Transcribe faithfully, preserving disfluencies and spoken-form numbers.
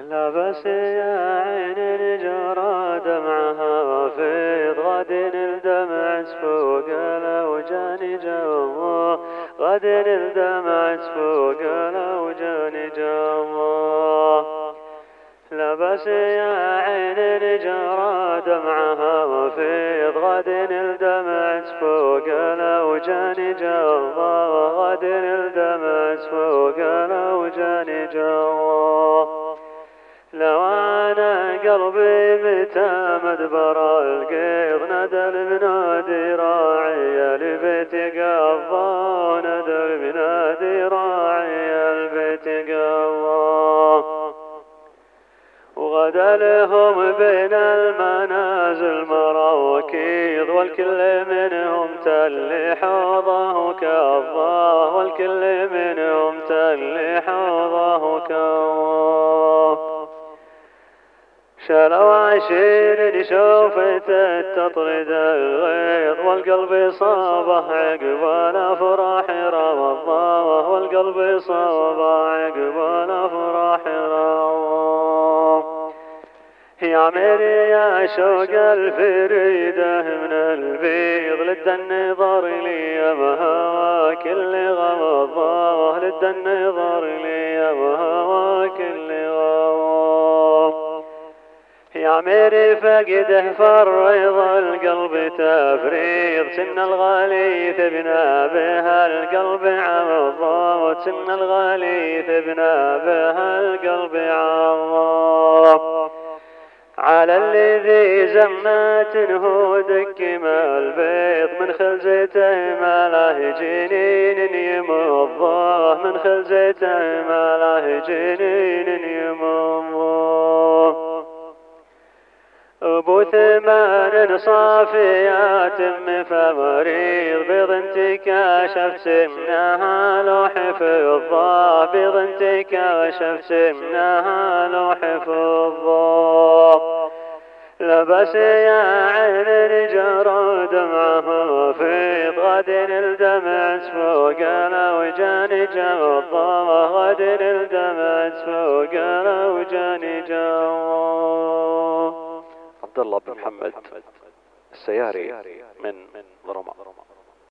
لا بس يا عين جرى دمعها في غد الدمع فوق الأوجان جوا، غد الدمع فوق الأوجان جوا. لا بس يا عين جرى دمعها في غد الدمع فوق الأوجان جوا، غد الدمع فوق الأوجان جوا. لو أنا قلبي متى مدبر القيض ندى المنادي راعي البيت قضى، ندى المنادي راعي البيت قضى. وغدا لهم بين المنازل مراوكيض، والكل منهم تلي حوضه كظاه، والكل منهم تلي حوضه كظاه. شلوا عشير شوفت تطرد الغيظ، والقلب صابه عقب الافراح روضاه، والقلب صابه عقب الافراح روضاه. يا ميري يا شوق الفريده من البيض، لد النظر لي يا مهواك اللي غضاه، لد النظر لي يا مهواك اللي غضاه. يا ميري فقده فريض القلب تفريض، سن الغليث بنا بها القلب عوضا، سن الغليث بنا بها القلب عوضا. على الذي زماته دكم البيض، من خلزته ما له جنين يمضاه، من خلزته ما له جنين يمضاه. أبو ثمان صافيات من فمريض، بيض انت كاشف سمنها لو حفظا، بيض انت كاشف سمنها لو حفظا. لبس يا عين جرى دمعها في غد الدمع فوق الأوجان جوضا، غد الدمع فوق الأوجان جوضا. عبد الله بن محمد السياري من ضرماء.